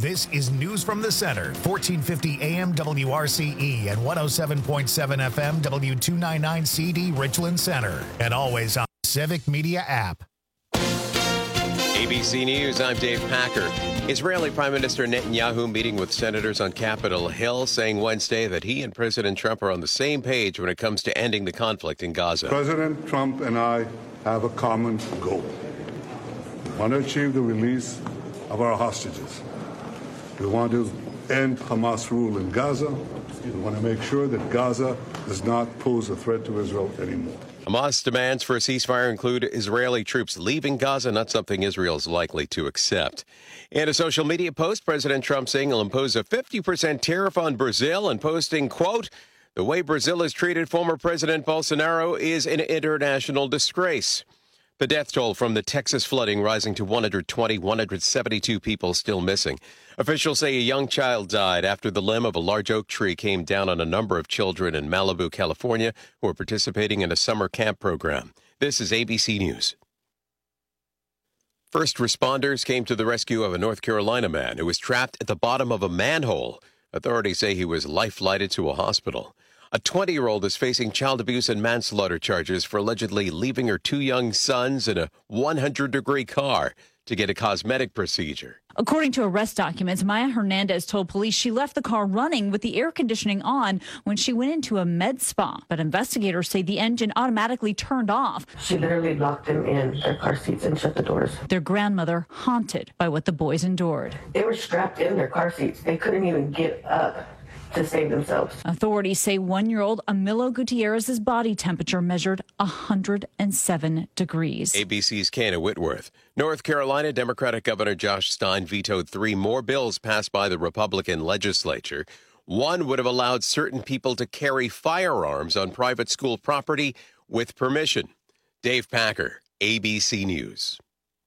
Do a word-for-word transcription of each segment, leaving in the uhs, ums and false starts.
This is News from the Center, fourteen fifty A M W R C E and one oh seven point seven F M W two ninety-nine C D Richland Center. And always on the Civic Media app. A B C News, I'm Dave Packer. Israeli Prime Minister Netanyahu meeting with senators on Capitol Hill, saying Wednesday that he and President Trump are on the same page when it comes to ending the conflict in Gaza. President Trump and I have a common goal. We want to achieve the release of our hostages. We want to end Hamas rule in Gaza. We want to make sure that Gaza does not pose a threat to Israel anymore. Hamas demands for a ceasefire include Israeli troops leaving Gaza, not something Israel is likely to accept. In a social media post, President Trump saying he'll impose a fifty percent tariff on Brazil and posting, quote, "The way Brazil has treated former President Bolsonaro is an international disgrace." The death toll from the Texas flooding rising to one hundred twenty, one hundred seventy-two people still missing. Officials say a young child died after the limb of a large oak tree came down on a number of children in Malibu, California, who are participating in a summer camp program. This is A B C News. First responders came to the rescue of a North Carolina man who was trapped at the bottom of a manhole. Authorities say he was life-flighted to a hospital. A twenty-year-old is facing child abuse and manslaughter charges for allegedly leaving her two young sons in a one hundred degree car to get a cosmetic procedure. According to arrest documents, Maya Hernandez told police she left the car running with the air conditioning on when she went into a med spa. But investigators say the engine automatically turned off. She literally locked them in their car seats and shut the doors. Their grandmother haunted by what the boys endured. They were strapped in their car seats. They couldn't even get up to save themselves. Authorities say one-year-old Amilo Gutierrez's body temperature measured one hundred seven degrees. A B C's Kana Whitworth. North Carolina Democratic Governor Josh Stein vetoed three more bills passed by the Republican legislature. One would have allowed certain people to carry firearms on private school property with permission. Dave Packer, A B C News.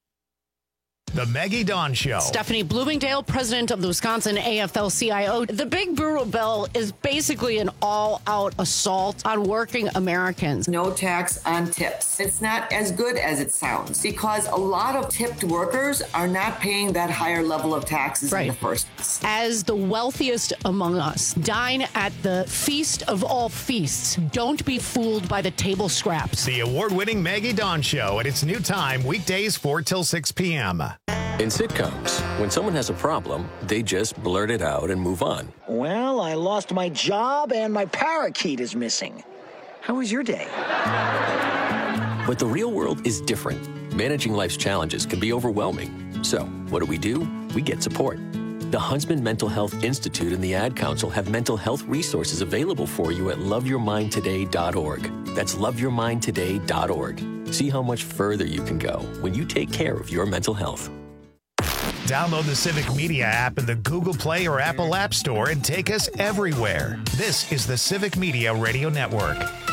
The Maggie Dawn Show. Stephanie Bloomingdale, president of the Wisconsin A F L C I O. The Big Bureau bill is basically an all-out assault on working Americans. No tax on tips. It's not as good as it sounds because a lot of tipped workers are not paying that higher level of taxes right. in the first place. As the wealthiest among us, dine at the feast of all feasts. Don't be fooled by the table scraps. The award-winning Maggie Dawn Show at its new time, weekdays four till six p.m. In sitcoms, when someone has a problem, they just blurt it out and move on. Well, I lost my job and my parakeet is missing. How was your day? But the real world is different. Managing life's challenges can be overwhelming. So, what do we do? We get support. The Huntsman Mental Health Institute and the Ad Council have mental health resources available for you at love your mind today dot org. That's love your mind today dot org. See how much further you can go when you take care of your mental health. Download the Civic Media app in the Google Play or Apple App Store and take us everywhere. This is the Civic Media Radio Network.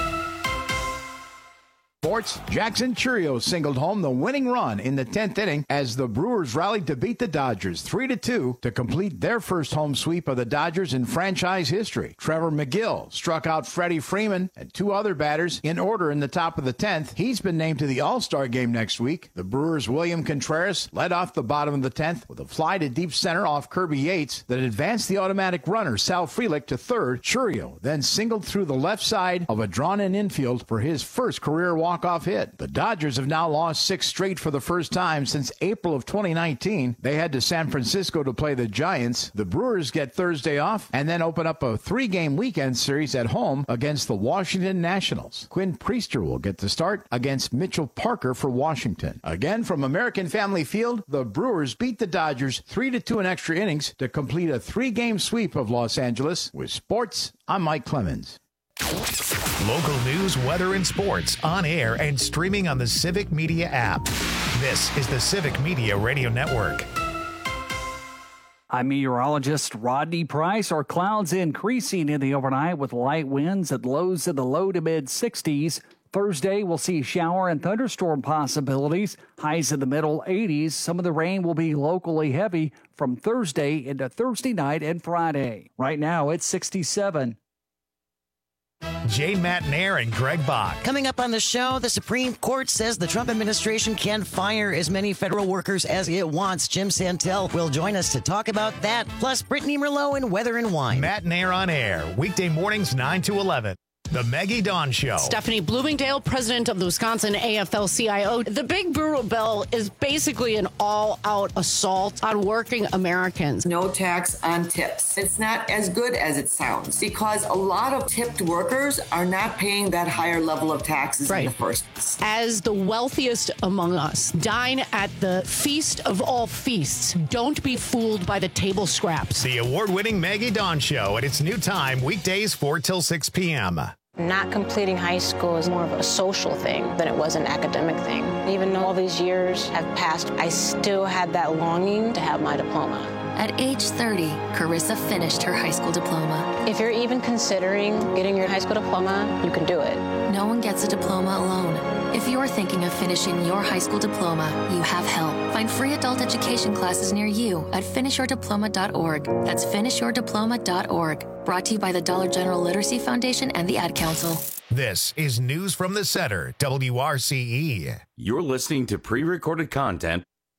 Sports, Jackson Chourio singled home the winning run in the tenth inning as the Brewers rallied to beat the Dodgers three to two to complete their first home sweep of the Dodgers in franchise history. Trevor McGill struck out Freddie Freeman and two other batters in order in the top of the tenth. He's been named to the All-Star game next week. The Brewers' William Contreras led off the bottom of the tenth with a fly to deep center off Kirby Yates that advanced the automatic runner Sal Frelick to third. Chourio then singled through the left side of a drawn-in infield for his first career walk walk-off hit. The Dodgers have now lost six straight for the first time since April of twenty nineteen. They head to San Francisco to play the Giants. The Brewers get Thursday off and then open up a three-game weekend series at home against the Washington Nationals. Quinn Priester will get the start against Mitchell Parker for Washington. Again, from American Family Field, the Brewers beat the Dodgers three to two in extra innings to complete a three-game sweep of Los Angeles. With sports, I'm Mike Clemens. Local news, weather, and sports on air and streaming on the Civic Media app. This is the Civic Media Radio Network. I'm meteorologist Rodney Price. Our clouds increasing in the overnight with light winds at lows in the low to mid sixties. Thursday, we'll see shower and thunderstorm possibilities. Highs in the middle eighties. Some of the rain will be locally heavy from Thursday into Thursday night and Friday. Right now, it's sixty-seven. Jane Matnair and Greg Bach. Coming up on the show, the Supreme Court says the Trump administration can fire as many federal workers as it wants. Jim Santel will join us to talk about that, plus Brittany Merlot and Weather and Wine. Matnair on air, weekday mornings nine to eleven. The Maggie Dawn Show. Stephanie Bloomingdale, president of the Wisconsin A F L C I O. The Big Brutal Bill is basically an all-out assault on working Americans. No tax on tips. It's not as good as it sounds because a lot of tipped workers are not paying that higher level of taxes right. in the first place. As the wealthiest among us, dine at the feast of all feasts. Don't be fooled by the table scraps. The award-winning Maggie Dawn Show at its new time, weekdays four till six p.m. Not completing high school is more of a social thing than it was an academic thing. Even though all these years have passed, I still had that longing to have my diploma. At age thirty, Carissa finished her high school diploma. If you're even considering getting your high school diploma, you can do it. No one gets a diploma alone. If you're thinking of finishing your high school diploma, you have help. Find free adult education classes near you at finish your diploma dot org. That's finish your diploma dot org. Brought to you by the Dollar General Literacy Foundation and the Ad Council. This is News from the Center, W R C E. You're listening to pre-recorded content.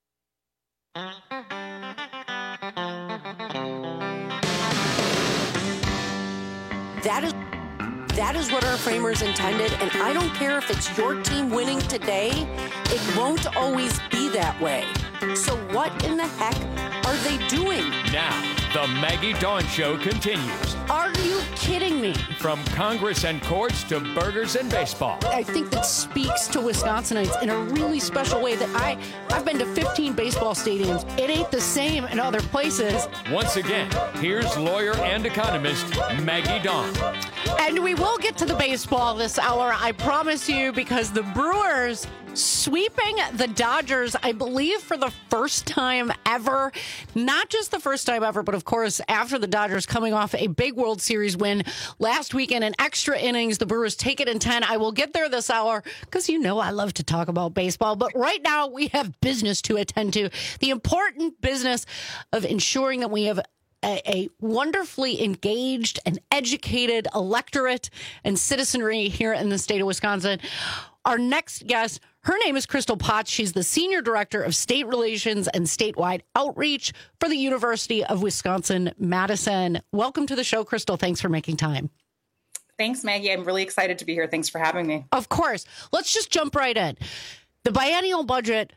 That is that is what our framers intended, and I don't care if it's your team winning today, it won't always be that way. So what in the heck are they doing? Now, the Maggie Dawn Show continues. Are you kidding me? From Congress and courts to burgers and baseball. I think that speaks to Wisconsinites in a really special way that I, I've been to fifteen baseball stadiums. It ain't the same in other places. Once again, here's lawyer and economist Maggie Dawn. And we will get to the baseball this hour, I promise you, because the Brewers sweeping the Dodgers, I believe, for the first time ever. Not just the first time ever, but of course, after the Dodgers coming off a big World Series win last weekend in extra innings, the Brewers take it in ten. I will get there this hour because you know I love to talk about baseball. But right now, we have business to attend to. The important business of ensuring that we have A, a wonderfully engaged and educated electorate and citizenry here in the state of Wisconsin. Our next guest, her name is Crystal Potts. She's the Senior Director of State Relations and Statewide Outreach for the University of Wisconsin-Madison. Welcome to the show, Crystal. Thanks for making time. Thanks, Maggie. I'm really excited to be here. Thanks for having me. Of course. Let's just jump right in. The biennial budget,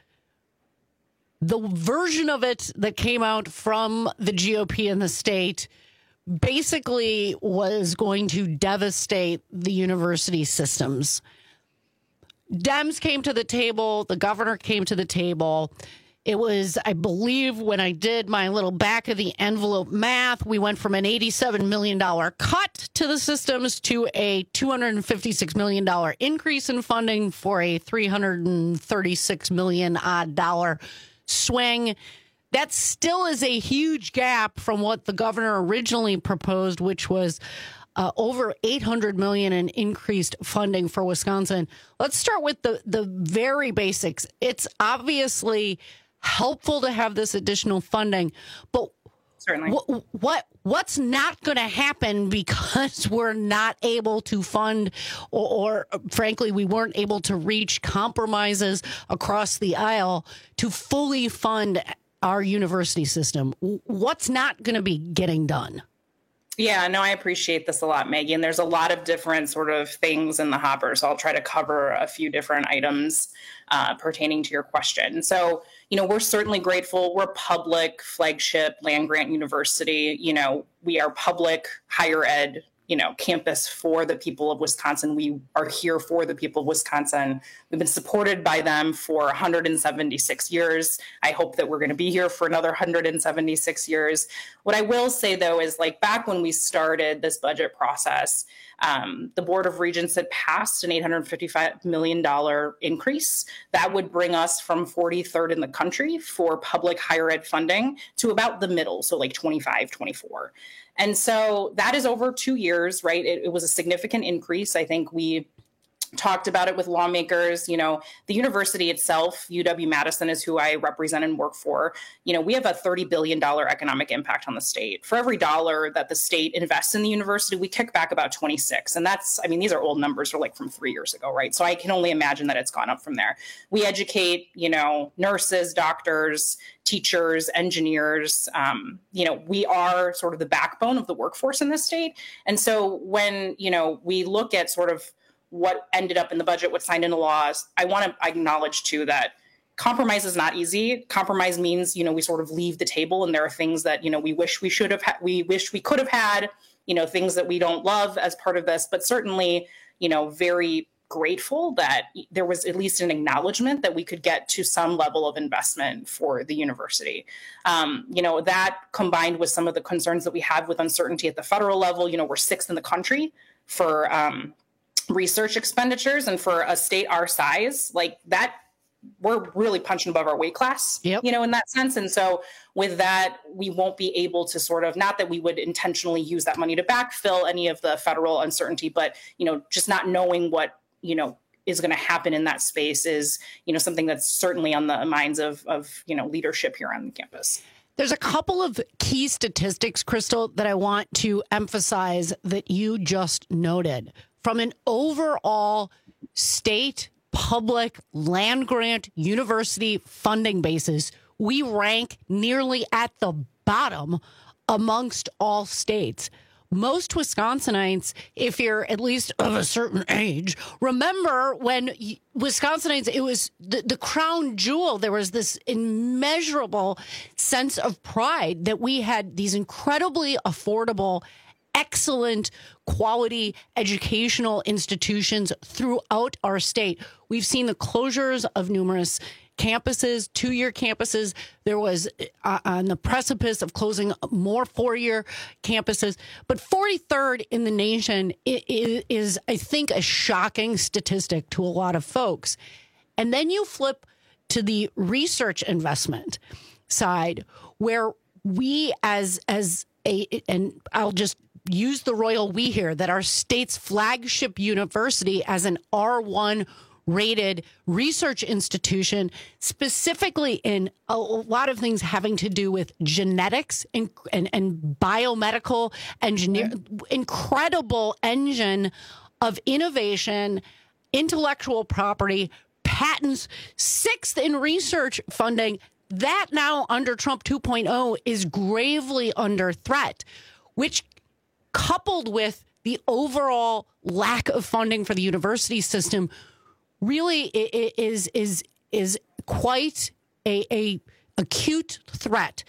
the version of it that came out from the G O P in the state basically was going to devastate the university systems. Dems came to the table. The governor came to the table. It was, I believe, when I did my little back of the envelope math, we went from an eighty-seven million dollars cut to the systems to a two hundred fifty-six million dollars increase in funding for a three hundred thirty-six million odd dollar swing. That still is a huge gap from what the governor originally proposed, which was uh, over eight hundred million dollars in increased funding for Wisconsin. Let's start with the, the very basics. It's obviously helpful to have this additional funding, but certainly what, what what's not going to happen because we're not able to fund or, or frankly, we weren't able to reach compromises across the aisle to fully fund our university system? What's not going to be getting done? Yeah, no, I appreciate this a lot, Maggie. And there's a lot of different sort of things in the hopper. So I'll try to cover a few different items uh, pertaining to your question. So, you know, we're certainly grateful. We're public flagship land grant university. You know, we are public higher ed, you know, campus for the people of Wisconsin. We are here for the people of Wisconsin. We've been supported by them for one hundred seventy-six years. I hope that we're going to be here for another one hundred seventy-six years. What I will say, though, is like back when we started this budget process, um, the Board of Regents had passed an eight hundred fifty-five million dollars increase. That would bring us from forty-third in the country for public higher ed funding to about the middle, so like twenty-five, twenty-four. And so that is over two years, right? It, it was a significant increase. I think we talked about it with lawmakers. You know, the university itself, U W-Madison is who I represent and work for. You know, we have a thirty billion dollars economic impact on the state. For every dollar that the state invests in the university, we kick back about twenty-six. And that's, I mean, these are old numbers, are like from three years ago, right? So I can only imagine that it's gone up from there. We educate, you know, nurses, doctors, teachers, engineers. Um, you know, we are sort of the backbone of the workforce in this state. And so when, you know, we look at sort of what ended up in the budget, what's signed into laws, I want to acknowledge too that compromise is not easy. Compromise means, you know, we sort of leave the table, and there are things that, you know, we wish we should have, ha- we wish we could have had, you know, things that we don't love as part of this, but certainly, you know, very grateful that there was at least an acknowledgement that we could get to some level of investment for the university. Um, you know, that combined with some of the concerns that we have with uncertainty at the federal level, you know, we're sixth in the country for, um, research expenditures, and for a state our size, like that, we're really punching above our weight class, yep. you know, in that sense. And so with that, we won't be able to sort of, not that we would intentionally use that money to backfill any of the federal uncertainty, but, you know, just not knowing what, you know, is going to happen in that space is, you know, something that's certainly on the minds of, of, you know, leadership here on the campus. There's a couple of key statistics, Crystal, that I want to emphasize that you just noted. From an overall state, public, land grant, university funding basis, we rank nearly at the bottom amongst all states. Most Wisconsinites, if you're at least of a certain age, remember when Wisconsinites, it was the, the crown jewel. There was this immeasurable sense of pride that we had these incredibly affordable, excellent quality educational institutions throughout our state. We've seen the closures of numerous campuses, two-year campuses. There was uh, on the precipice of closing more four-year campuses. But forty-third in the nation is, is, I think, a shocking statistic to a lot of folks. And then you flip to the research investment side, where we as as a, and I'll just use the royal we here, that our state's flagship university as an R one rated research institution, specifically in a lot of things having to do with genetics and, and, and biomedical engineer, mm-hmm. incredible engine of innovation, intellectual property, patents, sixth in research funding. That now under Trump two point oh is gravely under threat, which coupled with the overall lack of funding for the university system really is is is quite a, a acute threat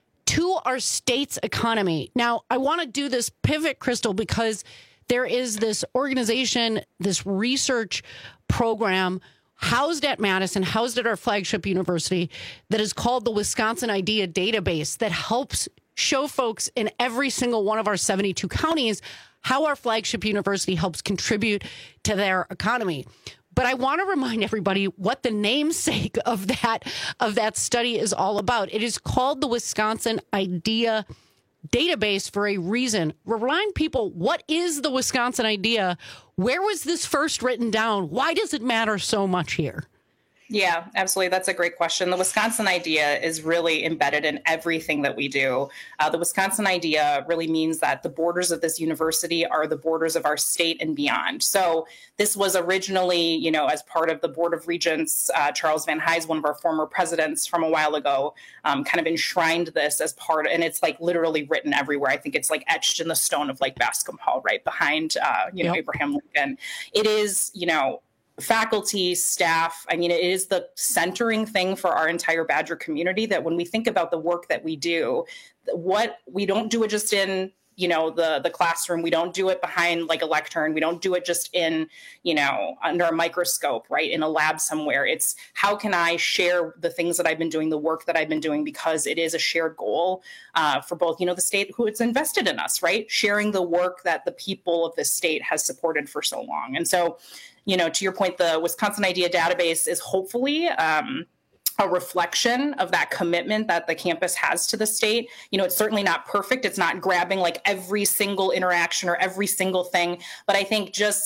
to our state's economy. Now, I want to do this pivot, Crystal, because there is this organization, this research program housed at Madison, housed at our flagship university, that is called the Wisconsin Idea Database, that helps show folks in every single one of our seventy-two counties how our flagship university helps contribute to their economy. But I want to remind everybody what the namesake of that of that study is all about. It is called the Wisconsin Idea Database for a reason. Remind people, what is the Wisconsin Idea? Where was this first written down? Why does it matter so much here? Yeah, absolutely. That's a great question. The Wisconsin Idea is really embedded in everything that we do. Uh, the Wisconsin Idea really means that the borders of this university are the borders of our state and beyond. So this was originally, you know, as part of the Board of Regents, uh, Charles Van Hise, one of our former presidents from a while ago, um, kind of enshrined this as part, and it's like literally written everywhere. I think it's like etched in the stone of like Bascom Hall, right behind, uh, you know, yep. Abraham Lincoln. It is, you know, faculty, staff. I mean, it is the centering thing for our entire Badger community, that when we think about the work that we do, what we don't do it just in, you know, the, the classroom. We don't do it behind like a lectern. We don't do it just in, you know, under a microscope, right, in a lab somewhere. It's how can I share the things that I've been doing, the work that I've been doing, because it is a shared goal uh, for both, you know, the state who it's invested in us, right? Sharing the work that the people of the state has supported for so long. And so, you know, to your point, the Wisconsin Idea Database is hopefully um, a reflection of that commitment that the campus has to the state. You know, it's certainly not perfect. It's not grabbing like every single interaction or every single thing. But I think just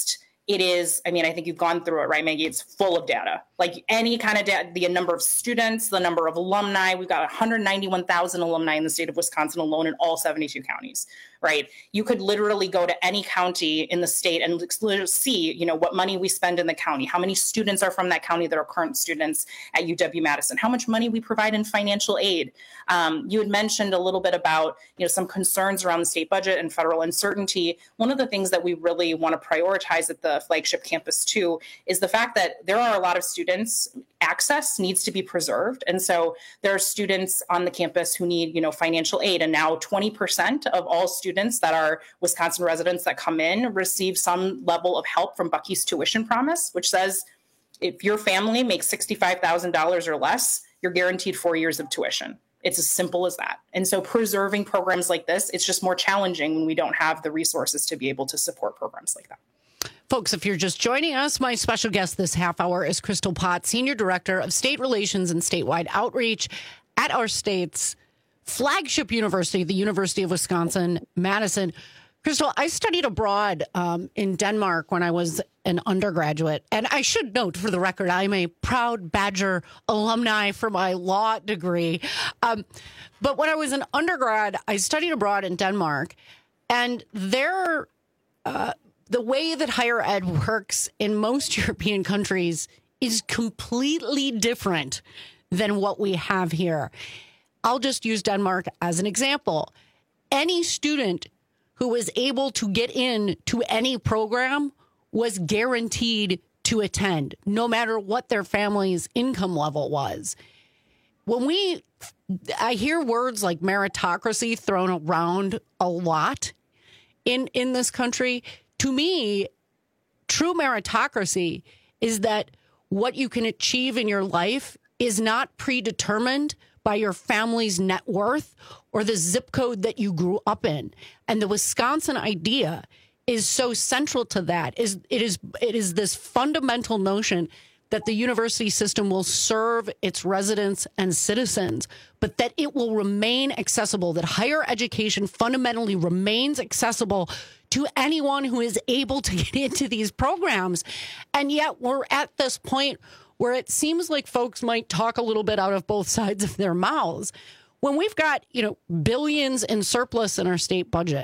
it is, I mean, I think you've gone through it, right, Maggie? It's full of data. Like any kind of data, the number of students, the number of alumni. We've got one hundred ninety-one thousand alumni in the state of Wisconsin alone in all seventy-two counties, right? You could literally go to any county in the state and literally see, you know, what money we spend in the county, how many students are from that county that are current students at U W-Madison, how much money we provide in financial aid. Um, you had mentioned a little bit about, you know, some concerns around the state budget and federal uncertainty. One of the things that we really want to prioritize at the flagship campus too is the fact that there are a lot of students, access needs to be preserved. And so there are students on the campus who need, you know, financial aid. And now twenty percent of all students that are Wisconsin residents that come in receive some level of help from Bucky's Tuition Promise, which says if your family makes sixty-five thousand dollars or less, you're guaranteed four years of tuition. It's as simple as that. And so preserving programs like this, it's just more challenging when we don't have the resources to be able to support programs like that. Folks, if you're just joining us, my special guest this half hour is Crystal Pott, Senior Director of State Relations and Statewide Outreach at our state's flagship university, the University of Wisconsin-Madison. Crystal, I studied abroad um, in Denmark when I was an undergraduate. And I should note, for the record, I'm a proud Badger alumni for my law degree. Um, but when I was an undergrad, I studied abroad in Denmark. And there... Uh, The way that higher ed works in most European countries is completely different than what we have here. I'll just use Denmark as an example. Any student who was able to get in to any program was guaranteed to attend, no matter what their family's income level was. When we, I hear words like meritocracy thrown around a lot in, in this country. To me, true meritocracy is that what you can achieve in your life is not predetermined by your family's net worth or the zip code that you grew up in. And the Wisconsin idea is so central to that. Is it is it is this fundamental notion that the university system will serve its residents and citizens, but that it will remain accessible, that higher education fundamentally remains accessible to anyone who is able to get into these programs. And yet we're at this point where it seems like folks might talk a little bit out of both sides of their mouths. When we've got, you know, billions in surplus in our state budget,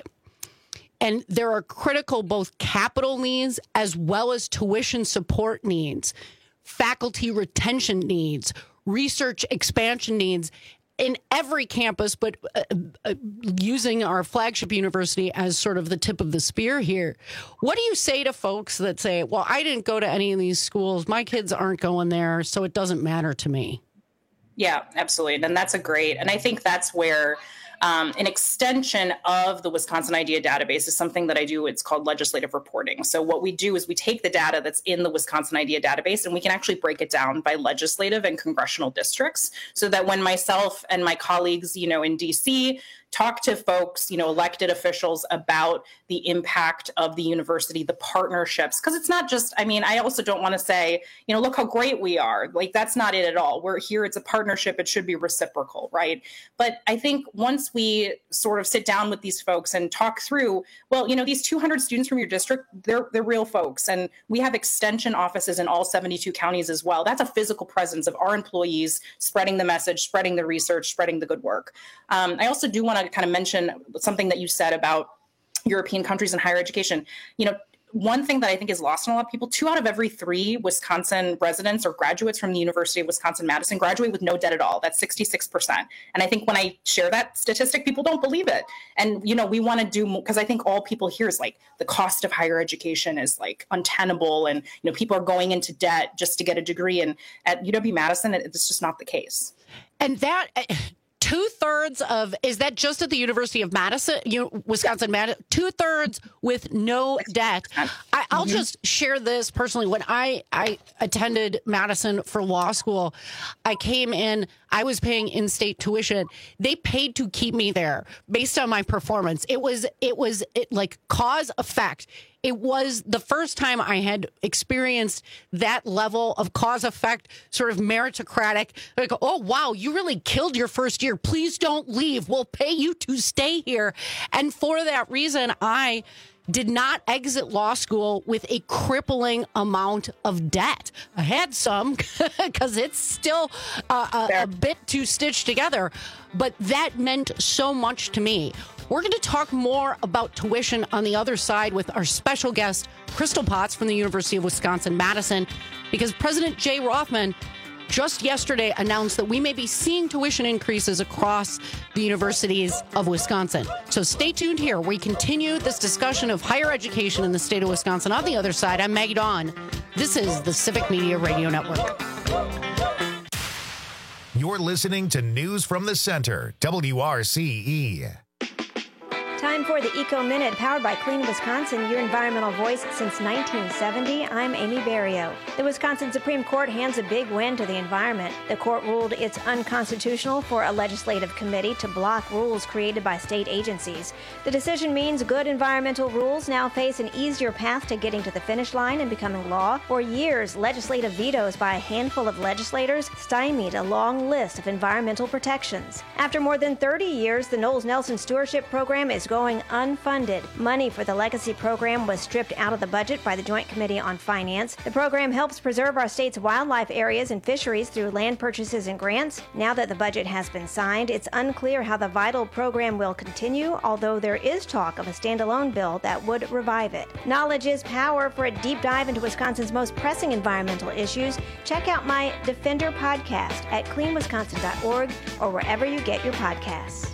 and there are critical both capital needs as well as tuition support needs, faculty retention needs, research expansion needs in every campus, but uh, uh, using our flagship university as sort of the tip of the spear here. What do you say to folks that say, well, I didn't go to any of these schools, my kids aren't going there, so it doesn't matter to me? Yeah, absolutely. And that's a great, and I think that's where Um, an extension of the Wisconsin IDEA database is something that I do. It's called legislative reporting. So what we do is we take the data that's in the Wisconsin IDEA database and we can actually break it down by legislative and congressional districts so that when myself and my colleagues, you know, in D C talk to folks, you know, elected officials about the impact of the university, the partnerships, because it's not just, I mean, I also don't want to say, you know, look how great we are. Like, that's not it at all. We're here. It's a partnership. It should be reciprocal, right? But I think once we sort of sit down with these folks and talk through, well, you know, these two hundred students from your district, they're they're real folks. And we have extension offices in all seventy-two counties as well. That's a physical presence of our employees spreading the message, spreading the research, spreading the good work. Um, I also do want to kind of mention something that you said about European countries and higher education. You know, one thing that I think is lost on a lot of people, two out of every three Wisconsin residents or graduates from the University of Wisconsin-Madison graduate with no debt at all. That's sixty-six percent. And I think when I share that statistic, people don't believe it. And, you know, we want to do more, because I think all people hear is like the cost of higher education is like untenable. And, you know, people are going into debt just to get a degree. And at U W-Madison, it's just not the case. And that... Two thirds of, is that just at the University of Madison, you know, Wisconsin, Madison, two thirds with no debt. I, I'll mm-hmm. just share this personally. When I, I attended Madison for law school, I came in, I was paying in-state tuition. They paid to keep me there based on my performance. It was, it was it like cause effect. It was the first time I had experienced that level of cause effect, sort of meritocratic. Like, oh, wow, you really killed your first year. Please don't leave. We'll pay you to stay here. And for that reason, I did not exit law school with a crippling amount of debt. I had some because it's still uh, a, a bit too stitched together, but that meant so much to me. We're going to talk more about tuition on the other side with our special guest, Crystal Potts from the University of Wisconsin-Madison, because President Jay Rothman just yesterday announced that we may be seeing tuition increases across the universities of Wisconsin. So stay tuned here. We continue this discussion of higher education in the state of Wisconsin. On the other side, I'm Maggie Dawn. This is the Civic Media Radio Network. You're listening to News from the Center, W R C E. Time for the Eco Minute, powered by Clean Wisconsin, your environmental voice since nineteen seventy. I'm Amy Barrio. The Wisconsin Supreme Court hands a big win to the environment. The court ruled it's unconstitutional for a legislative committee to block rules created by state agencies. The decision means good environmental rules now face an easier path to getting to the finish line and becoming law. For years, legislative vetoes by a handful of legislators stymied a long list of environmental protections. After more than thirty years, the Knowles Nelson Stewardship Program is going unfunded. Money for the legacy program was stripped out of the budget by the Joint Committee on Finance. The program helps preserve our state's wildlife areas and fisheries through land purchases and grants. Now that the budget has been signed, it's unclear how the vital program will continue, although there is talk of a standalone bill that would revive it. Knowledge is power. For a deep dive into Wisconsin's most pressing environmental issues, check out my Defender podcast at clean wisconsin dot org or wherever you get your podcasts.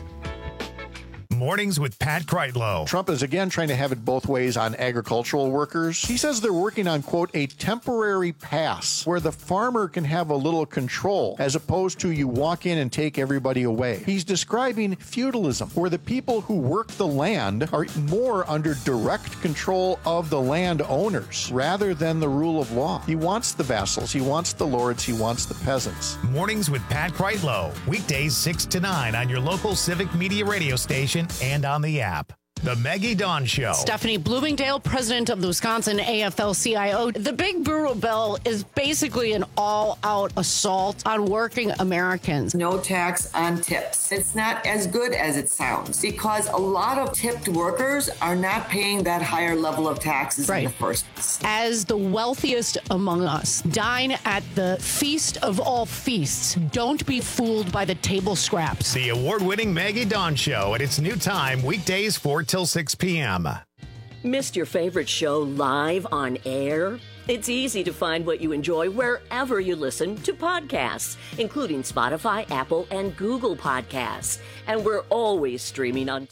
Mornings with Pat Kreitlow. Trump is again trying to have it both ways on agricultural workers. He says they're working on, quote, a temporary pass where the farmer can have a little control as opposed to you walk in and take everybody away. He's describing feudalism, where the people who work the land are more under direct control of the landowners rather than the rule of law. He wants the vassals, he wants the lords, he wants the peasants. Mornings with Pat Kreitlow. Weekdays six to nine on your local Civic Media radio station and on the app. The Maggie Dawn Show. Stephanie Bloomingdale, president of the Wisconsin A F L C I O. The Big Brutal Bill is basically an all-out assault on working Americans. No tax on tips. It's not as good as it sounds because a lot of tipped workers are not paying that higher level of taxes right. in the first place. As the wealthiest among us dine at the feast of all feasts, don't be fooled by the table scraps. The award-winning Maggie Dawn Show at its new time, weekdays four till six p.m. Missed your favorite show live on air? It's easy to find what you enjoy wherever you listen to podcasts, including Spotify, Apple, and Google Podcasts. And we're always streaming on...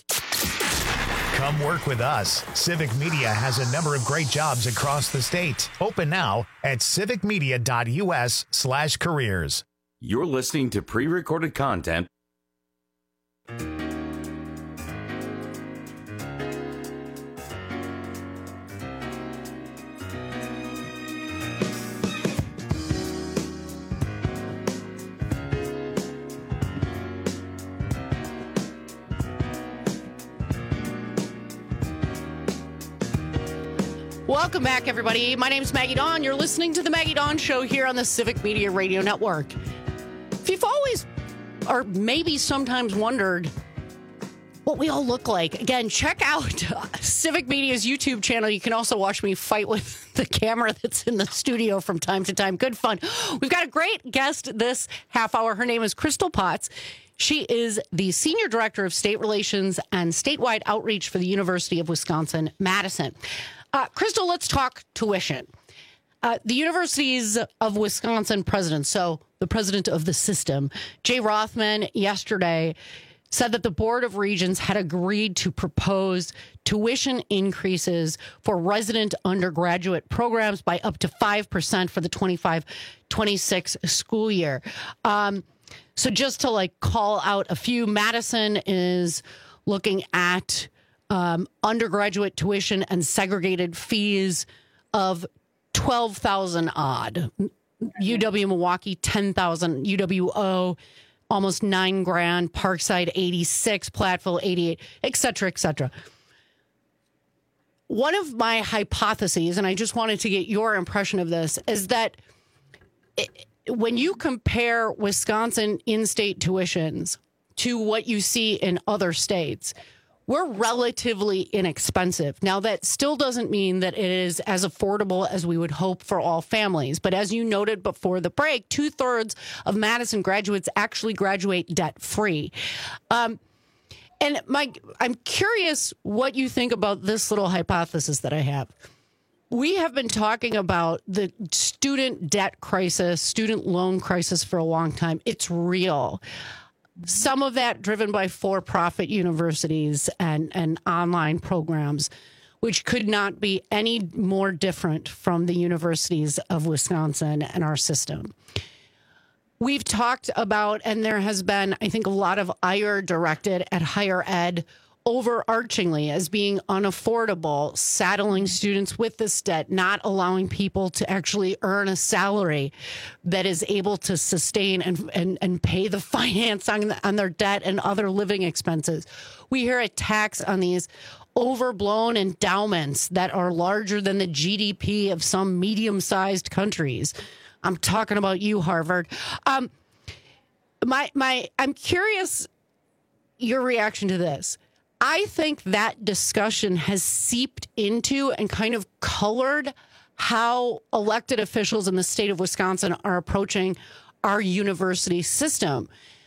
Come work with us. Civic Media has a number of great jobs across the state. Open now at civicmedia.us slash careers. You're listening to pre-recorded content. Welcome back, everybody. My name's Maggie Dawn. You're listening to the Maggie Dawn Show here on the Civic Media Radio Network. If you've always, or maybe sometimes wondered what we all look like, again, check out Civic Media's YouTube channel. You can also watch me fight with the camera that's in the studio from time to time. Good fun. We've got a great guest this half hour. Her name is Crystal Potts. She is the Senior Director of State Relations and Statewide Outreach for the University of Wisconsin-Madison. Uh, Crystal, let's talk tuition. Uh, the Universities of Wisconsin president, so the president of the system, Jay Rothman, yesterday said that the Board of Regents had agreed to propose tuition increases for resident undergraduate programs by up to five percent for the twenty-five twenty-six school year. Um, so just to like call out a few, Madison is looking at Um, undergraduate tuition and segregated fees of twelve thousand odd. U W Milwaukee, ten thousand. U W O, almost nine grand. Parkside, eighty-six. Platteville, eighty-eight, et cetera, et cetera. One of my hypotheses, and I just wanted to get your impression of this, is that it, when you compare Wisconsin in-state tuitions to what you see in other states, we're relatively inexpensive. Now, that still doesn't mean that it is as affordable as we would hope for all families. But as you noted before the break, two thirds of Madison graduates actually graduate debt free. Um, and Mike, I'm curious what you think about this little hypothesis that I have. We have been talking about the student debt crisis, student loan crisis for a long time. It's real. Some of that driven by for-profit universities and, and online programs, which could not be any more different from the universities of Wisconsin and our system. We've talked about, and there has been, I think, a lot of ire directed at higher ed overarchingly as being unaffordable, saddling students with this debt, not allowing people to actually earn a salary that is able to sustain and and, and pay the finance on, on their debt and other living expenses. We hear attacks on these overblown endowments that are larger than the G D P of some medium-sized countries. I'm talking about you, Harvard. Um, my my, I'm curious your reaction to this. I think that discussion has seeped into and kind of colored how elected officials in the state of Wisconsin are approaching our university system.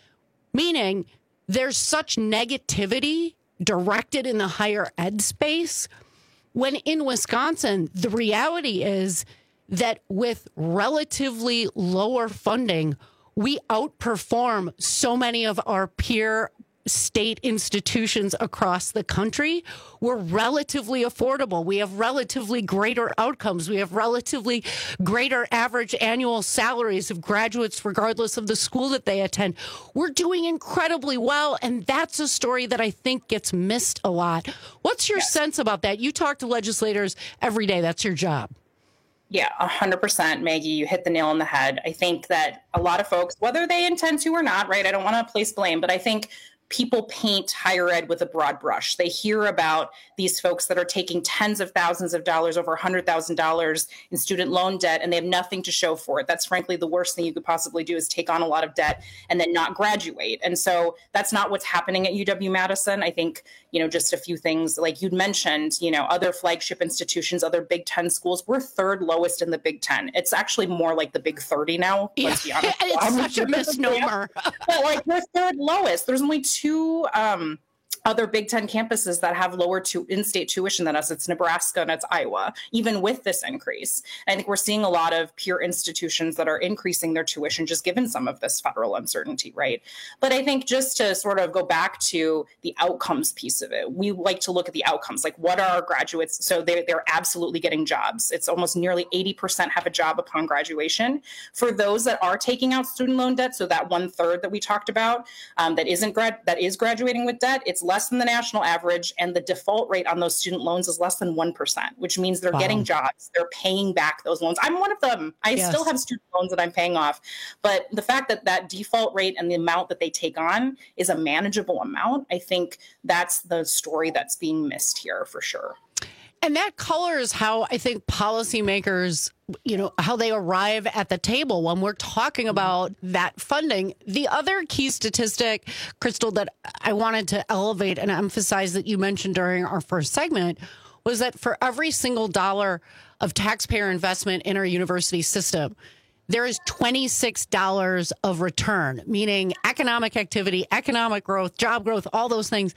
Meaning there's such negativity directed in the higher ed space, when in Wisconsin, the reality is that with relatively lower funding, we outperform so many of our peer state institutions across the country. We're relatively affordable. We have relatively greater outcomes. We have relatively greater average annual salaries of graduates, regardless of the school that they attend. We're doing incredibly well, and that's a story that I think gets missed a lot. What's your yes. sense about that? You talk to legislators every day. That's your job. Yeah, one hundred percent, Maggie. You hit the nail on the head. I think that a lot of folks, whether they intend to or not, right, I don't want to place blame, but I think people paint higher ed with a broad brush. They hear about these folks that are taking tens of thousands of dollars, over one hundred thousand dollars in student loan debt, and they have nothing to show for it. That's frankly the worst thing you could possibly do, is take on a lot of debt and then not graduate. And so that's not what's happening at U W-Madison. I think, you know, just a few things like you'd mentioned, you know, other flagship institutions, other Big Ten schools, we're third lowest in the Big Ten. It's actually more like the Big thirty now, let's be honest. It's I'm such a misnomer. But like we're third lowest. There's only two um, other Big Ten campuses that have lower to in-state tuition than us. It's Nebraska and it's Iowa, even with this increase. And I think we're seeing a lot of peer institutions that are increasing their tuition, just given some of this federal uncertainty, right? But I think just to sort of go back to the outcomes piece of it, we like to look at the outcomes, like what are our graduates? So they're, they're absolutely getting jobs. It's almost nearly eighty percent have a job upon graduation. For those that are taking out student loan debt, so that one third that we talked about, um, that isn't grad, that is graduating with debt, it's less than the national average, and the default rate on those student loans is less than one percent, which means they're wow. getting jobs. They're paying back those loans. I'm one of them. I yes. still have student loans that I'm paying off. But the fact that that default rate and the amount that they take on is a manageable amount, I think that's the story that's being missed here for sure. And that colors how I think policymakers, you know, how they arrive at the table when we're talking about that funding. The other key statistic, Crystal, that I wanted to elevate and emphasize that you mentioned during our first segment was that for every single dollar of taxpayer investment in our university system, there is twenty-six dollars of return, meaning economic activity, economic growth, job growth, all those things.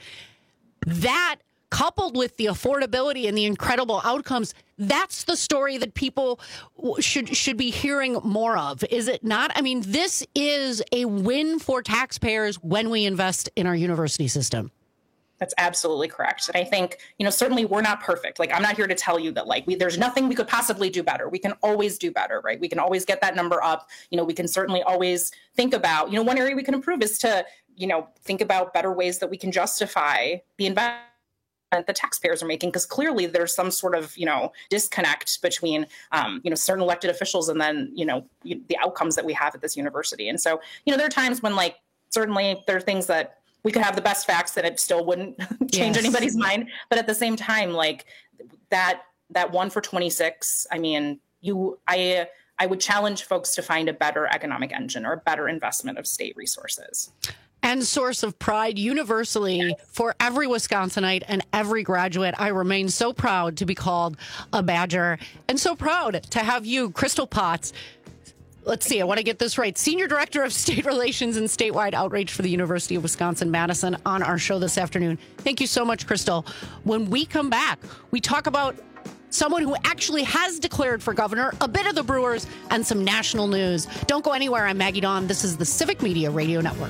That coupled with the affordability and the incredible outcomes, that's the story that people should should be hearing more of, is it not? I mean, this is a win for taxpayers when we invest in our university system. That's absolutely correct. And I think, you know, certainly we're not perfect. Like, I'm not here to tell you that, like, we, there's nothing we could possibly do better. We can always do better, right? We can always get that number up. You know, we can certainly always think about, you know, one area we can improve is to, you know, think about better ways that we can justify the investment the taxpayers are making, because clearly there's some sort of, you know, disconnect between, um, you know, certain elected officials and then, you know, the outcomes that we have at this university. And so, you know, there are times when, like, certainly there are things that we could have the best facts that it still wouldn't change yes. anybody's mind. But at the same time, like that, that one for twenty-six, I mean, you, I, I would challenge folks to find a better economic engine or a better investment of state resources. and source of pride universally for every Wisconsinite and every graduate. I remain so proud to be called a Badger and so proud to have you, Crystal Potts. Let's see, I want to get this right. Senior Director of State Relations and Statewide Outreach for the University of Wisconsin-Madison on our show this afternoon. Thank you so much, Crystal. When we come back, we talk about someone who actually has declared for governor, a bit of the Brewers, and some national news. Don't go anywhere. I'm Maggie Dawn. This is the Civic Media Radio Network.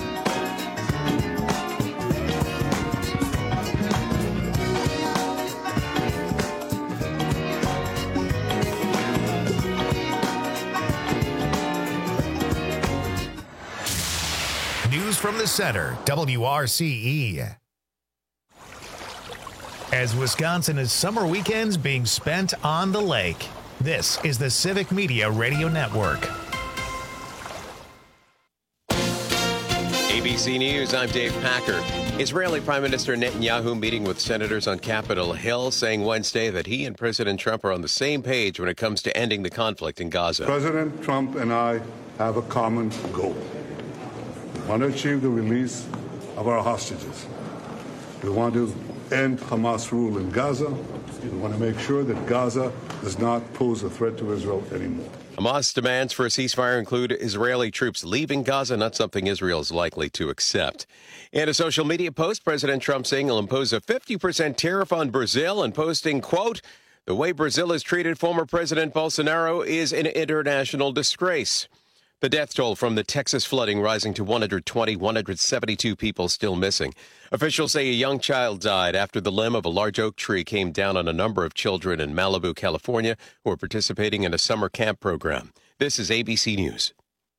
News from the center, W R C E. As Wisconsin is summer weekends being spent on the lake, this is the Civic Media Radio Network. A B C News, I'm Dave Packer. Israeli Prime Minister Netanyahu meeting with senators on Capitol Hill, saying Wednesday that he and President Trump are on the same page when it comes to ending the conflict in Gaza. President Trump and I have a common goal. We want to achieve the release of our hostages. We want to end Hamas rule in Gaza. We want to make sure that Gaza does not pose a threat to Israel anymore. Hamas demands for a ceasefire include Israeli troops leaving Gaza, not something Israel is likely to accept. In a social media post, President Trump saying he'll impose a fifty percent tariff on Brazil and posting, quote, "The way Brazil has treated former President Bolsonaro is an international disgrace." The death toll from the Texas flooding rising to one hundred twenty, one hundred seventy-two people still missing. Officials say a young child died after the limb of a large oak tree came down on a number of children in Malibu, California, who are participating in a summer camp program. This is A B C News.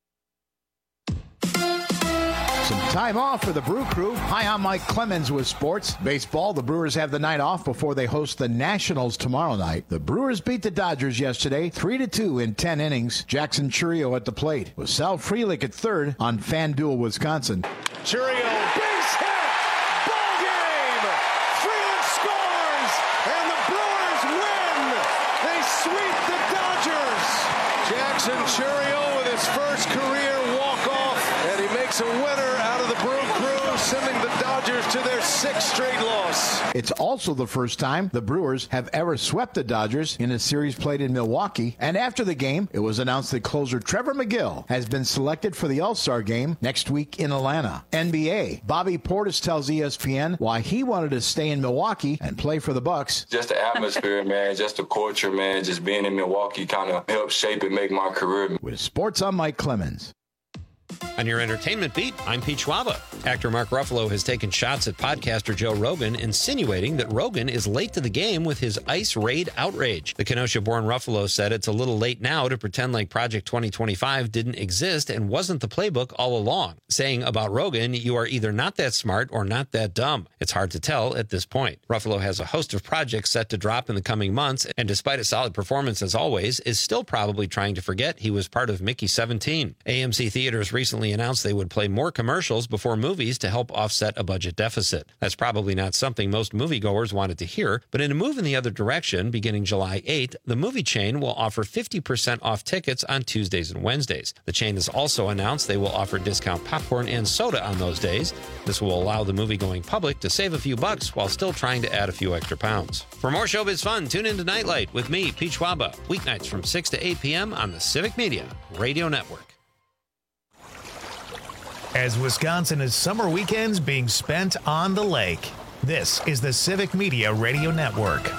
Some time off for the Brew Crew. Hi, I'm Mike Clemens with sports. Baseball, the Brewers have the night off before they host the Nationals tomorrow night. The Brewers beat the Dodgers yesterday, three to two in ten innings. Jackson Chourio at the plate, with Sal Frelick at third on FanDuel Wisconsin. Chourio, base hit, ball game. Frelick scores, and the Brewers win. They sweep the Dodgers. Jackson Chourio with his first career walk-off, and he makes a winner out of the Brew Crew, sending the Dodgers to their sixth straight loss. It's also the first time the Brewers have ever swept the Dodgers in a series played in Milwaukee. And after the game, it was announced that closer Trevor McGill has been selected for the All-Star game next week in Atlanta. N B A, Bobby Portis tells E S P N why he wanted to stay in Milwaukee and play for the Bucks. Just the atmosphere, man, just the culture, man, just being in Milwaukee kind of helped shape and make my career. With sports, I'm Mike Clemens. On your entertainment beat, I'm Pete Schwaba. Actor Mark Ruffalo has taken shots at podcaster Joe Rogan, insinuating that Rogan is late to the game with his ICE raid outrage. The Kenosha-born Ruffalo said it's a little late now to pretend like Project twenty twenty-five didn't exist and wasn't the playbook all along, saying about Rogan, "You are either not that smart or not that dumb. It's hard to tell at this point." Ruffalo has a host of projects set to drop in the coming months, and despite a solid performance as always, is still probably trying to forget he was part of Mickey seventeen. A M C Theaters recently announced they would play more commercials before movies to help offset a budget deficit. That's probably not something most moviegoers wanted to hear, but in a move in the other direction, beginning July eighth, the movie chain will offer fifty percent off tickets on Tuesdays and Wednesdays. The chain has also announced they will offer discount popcorn and soda on those days. This will allow the movie-going public to save a few bucks while still trying to add a few extra pounds. For more showbiz fun, tune in to Nightlight with me, Pete Schwaba, weeknights from six to eight p.m. on the Civic Media Radio Network. As Wisconsin is summer weekends being spent on the lake, this is the Civic Media Radio Network.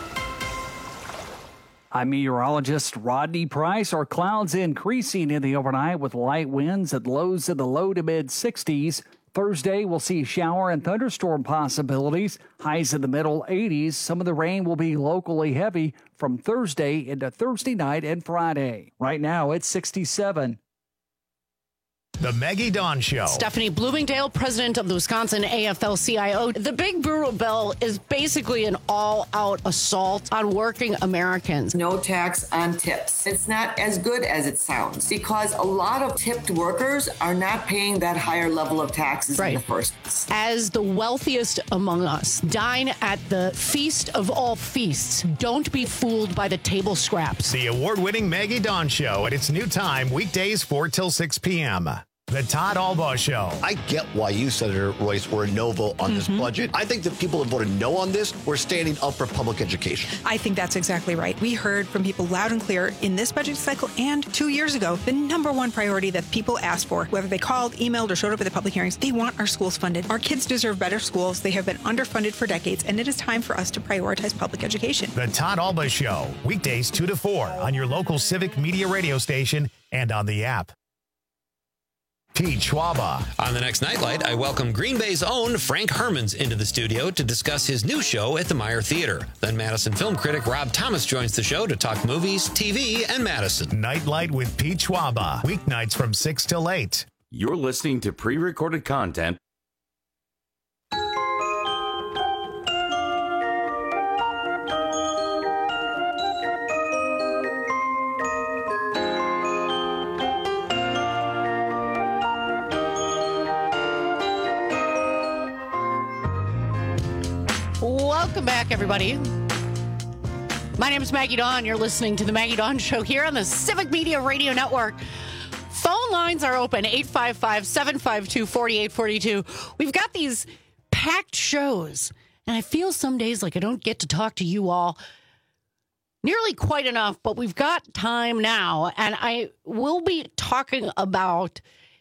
I'm meteorologist Rodney Price. Our clouds increasing in the overnight with light winds at lows in the low to mid sixties. Thursday, we'll see shower and thunderstorm possibilities. Highs in the middle eighties. Some of the rain will be locally heavy from Thursday into Thursday night and Friday. Right now, it's sixty-seven. The Maggie Dawn Show. Stephanie Bloomingdale, president of the Wisconsin A F L C I O. The big brewer bill is basically an all-out assault on working Americans. No tax on tips. It's not as good as it sounds because a lot of tipped workers are not paying that higher level of taxes right. in the first place. As the wealthiest among us, dine at the feast of all feasts. Don't be fooled by the table scraps. The award-winning Maggie Dawn Show at its new time, weekdays four till six p.m. The Todd Albaugh Show. I get why you, Senator Royce, were a no vote on mm-hmm. this budget. I think the people that voted no on this were standing up for public education. I think that's exactly right. We heard from people loud and clear in this budget cycle and two years ago, the number one priority that people asked for, whether they called, emailed, or showed up at the public hearings, they want our schools funded. Our kids deserve better schools. They have been underfunded for decades, and it is time for us to prioritize public education. The Todd Albaugh Show, weekdays two to four on your local Civic Media radio station and on the app. Pete Schwaba. On the next Nightlight, I welcome Green Bay's own Frank Hermans into the studio to discuss his new show at the Meyer Theater. Then Madison film critic Rob Thomas joins the show to talk movies, T V, and Madison. Nightlight with Pete Schwaba. Weeknights from six till eight. You're listening to pre-recorded content. Welcome back, everybody. My name is Maggie Dawn. You're listening to the Maggie Dawn Show here on the Civic Media Radio Network. Phone lines are open, eight five five, seven five two, four eight four two. We've got these packed shows, and I feel some days like I don't get to talk to you all nearly quite enough, but we've got time now, and I will be talking about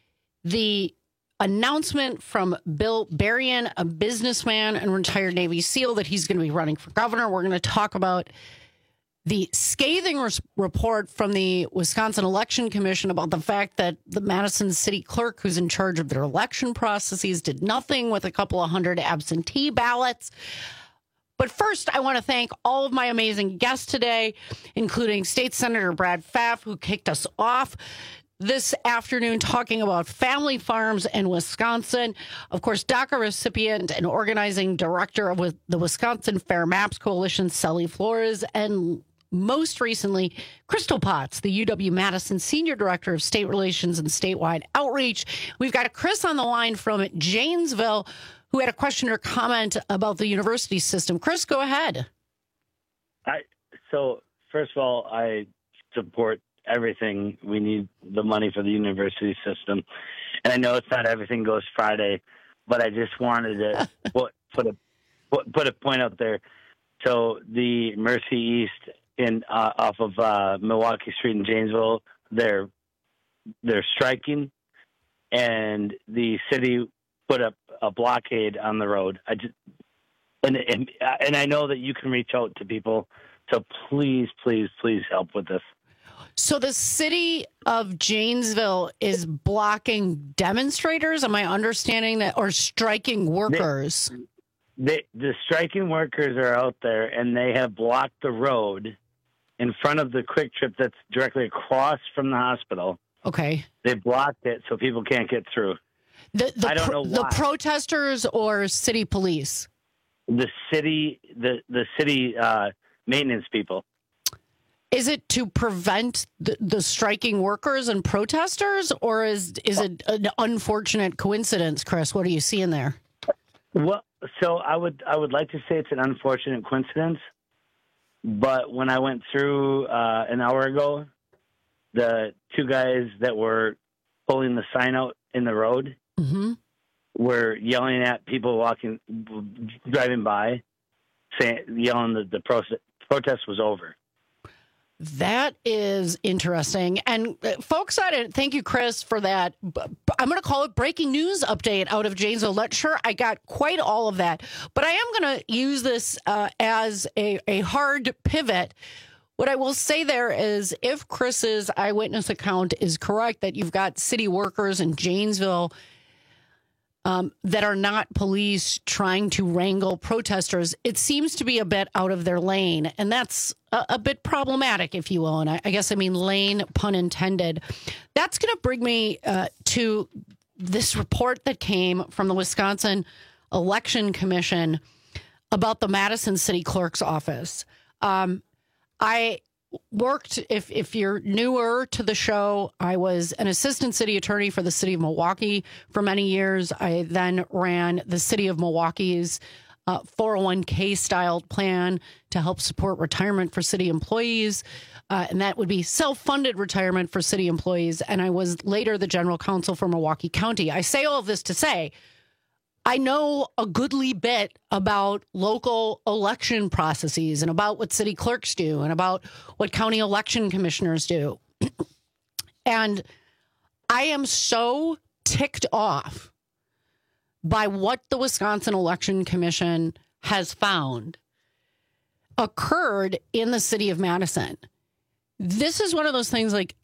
the announcement from Bill Berrien, a businessman and retired Navy SEAL, that he's going to be running for governor. We're going to talk about the scathing res- report from the Wisconsin Election Commission about the fact that the Madison city clerk, who's in charge of their election processes, did nothing with a couple of hundred absentee ballots. But first, I want to thank all of my amazing guests today, including State Senator Brad Pfaff, who kicked us off this afternoon talking about family farms in Wisconsin. Of course, DACA recipient and organizing director of the Wisconsin Fair Maps Coalition, Sally Flores, and most recently, Crystal Potts, the U W-Madison Senior Director of State Relations and Statewide Outreach. We've got Chris on the line from Janesville, who had a question or comment about the university system. Chris, go ahead. I, so, first of all, I support everything. We need the money for the university system. And I know it's not everything goes Friday, but I just wanted to put, put a put, put a point out there. So the Mercy East in uh, off of uh, Milwaukee Street in Janesville, they're they're striking, and the city put up a blockade on the road. I just and and and I know that you can reach out to people, so please, please, please help with this. So the city of Janesville is blocking demonstrators, am I understanding that, or striking workers? They, they, the striking workers are out there, and they have blocked the road in front of the Quick Trip that's directly across from the hospital. Okay. They blocked it so people can't get through. The, the I don't pro- know why. The protesters or city police? The city, the, the city uh, maintenance people. Is it to prevent the, the striking workers and protesters, or is is it an unfortunate coincidence, Chris? What are you seeing there? Well, so I would I would like to say it's an unfortunate coincidence, but when I went through uh, an hour ago, the two guys that were pulling the sign out in the road mm-hmm. were yelling at people walking, driving by, saying, yelling that the process, protest was over. That is interesting. And uh, folks, I thank you, Chris, for that. I'm going to call it breaking news update out of Janesville. Not sure I got quite all of that, but I am going to use this uh, as a, a hard pivot. What I will say there is, if Chris's eyewitness account is correct, that you've got city workers in Janesville Um, that are not police trying to wrangle protesters, it seems to be a bit out of their lane. And that's a, a bit problematic, if you will. And I, I guess I mean lane, pun intended. That's going to bring me uh, to this report that came from the Wisconsin Election Commission about the Madison City Clerk's office. Um, I worked, if if you're newer to the show, I was an assistant city attorney for the city of Milwaukee for many years. I then ran the city of Milwaukee's uh, four oh one k styled plan to help support retirement for city employees. Uh, and that would be self-funded retirement for city employees. And I was later the general counsel for Milwaukee County. I say all of this to say, I know a goodly bit about local election processes and about what city clerks do and about what county election commissioners do. And I am so ticked off by what the Wisconsin Election Commission has found occurred in the city of Madison. This is one of those things like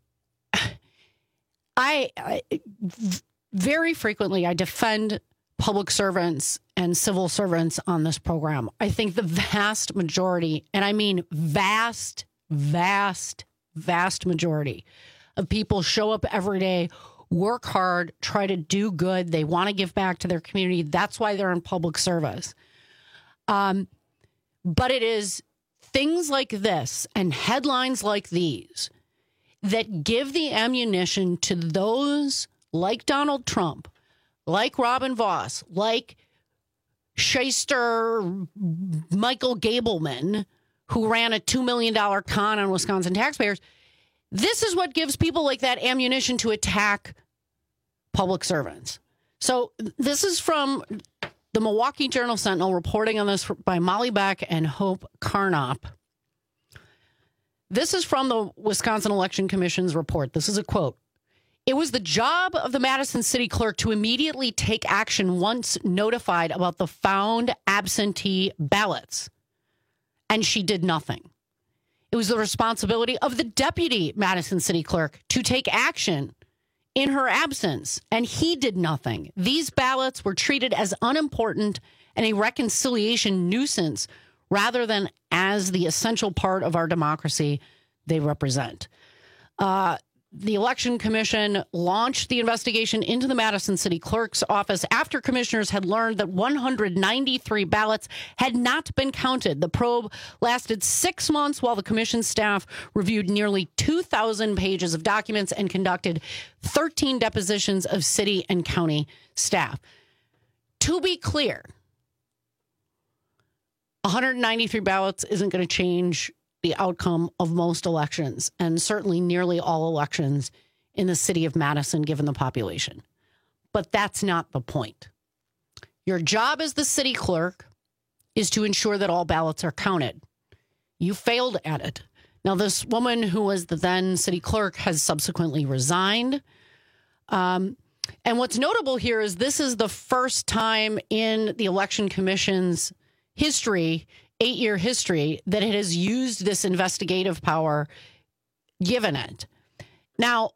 I, I very frequently I defend public servants and civil servants on this program. I think the vast majority, and I mean vast, vast, vast majority of people show up every day, work hard, try to do good. They want to give back to their community. That's why they're in public service. Um, but it is things like this and headlines like these that give the ammunition to those like Donald Trump, like Robin Vos, like shyster Michael Gableman, who ran a two million dollars con on Wisconsin taxpayers. This is what gives people like that ammunition to attack public servants. So this is from the Milwaukee Journal Sentinel, reporting on this by Molly Beck and Hope Carnop. This is from the Wisconsin Election Commission's report. This is a quote. It was the job of the Madison City Clerk to immediately take action once notified about the found absentee ballots. And she did nothing. It was the responsibility of the deputy Madison City Clerk to take action in her absence, and he did nothing. These ballots were treated as unimportant and a reconciliation nuisance rather than as the essential part of our democracy they represent. Uh, the Election Commission launched the investigation into the Madison City Clerk's office after commissioners had learned that one hundred ninety-three ballots had not been counted. The probe lasted six months while the commission staff reviewed nearly two thousand pages of documents and conducted thirteen depositions of city and county staff. To be clear, one hundred ninety-three ballots isn't going to change the outcome of most elections, and certainly nearly all elections in the city of Madison, given the population. But that's not the point. Your job as the city clerk is to ensure that all ballots are counted. You failed at it. Now, this woman who was the then city clerk has subsequently resigned. Um, and what's notable here is this is the first time in the Election Commission's history, eight-year history, that it has used this investigative power given it. Now,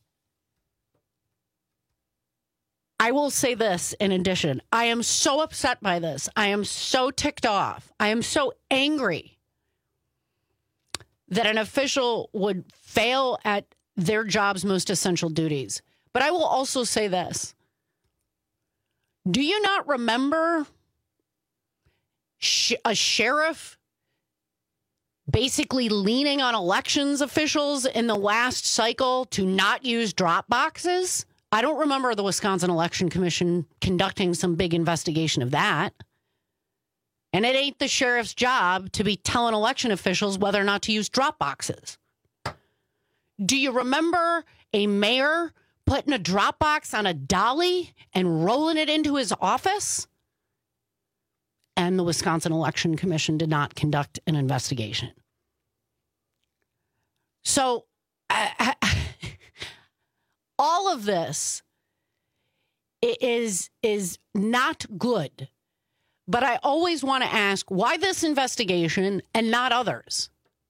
I will say this in addition. I am so upset by this. I am so ticked off. I am so angry that an official would fail at their job's most essential duties. But I will also say this. Do you not remember a sheriff basically leaning on elections officials in the last cycle to not use drop boxes? I don't remember the Wisconsin Election Commission conducting some big investigation of that. And it ain't the sheriff's job to be telling election officials whether or not to use drop boxes. Do you remember a mayor putting a drop box on a dolly and rolling it into his office? And the Wisconsin Election Commission did not conduct an investigation. So uh, all of this is, is not good. But I always want to ask, why this investigation and not others?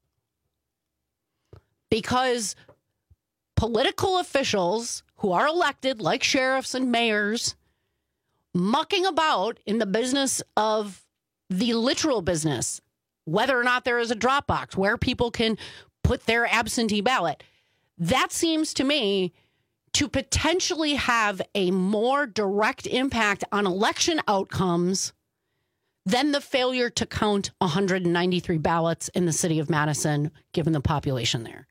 Because political officials who are elected, like sheriffs and mayors, mucking about in the business of the literal business, whether or not there is a drop box where people can put their absentee ballot, that seems to me to potentially have a more direct impact on election outcomes than the failure to count one hundred ninety-three ballots in the city of Madison, given the population there.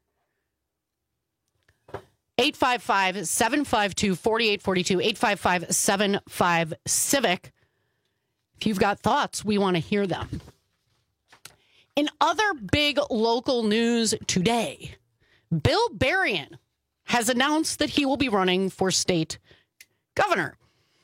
eight five five, seven five two, four eight four two, eight five five, seven five, CIVIC If you've got thoughts, we want to hear them. In other big local news today, Bill Berrien has announced that he will be running for state governor.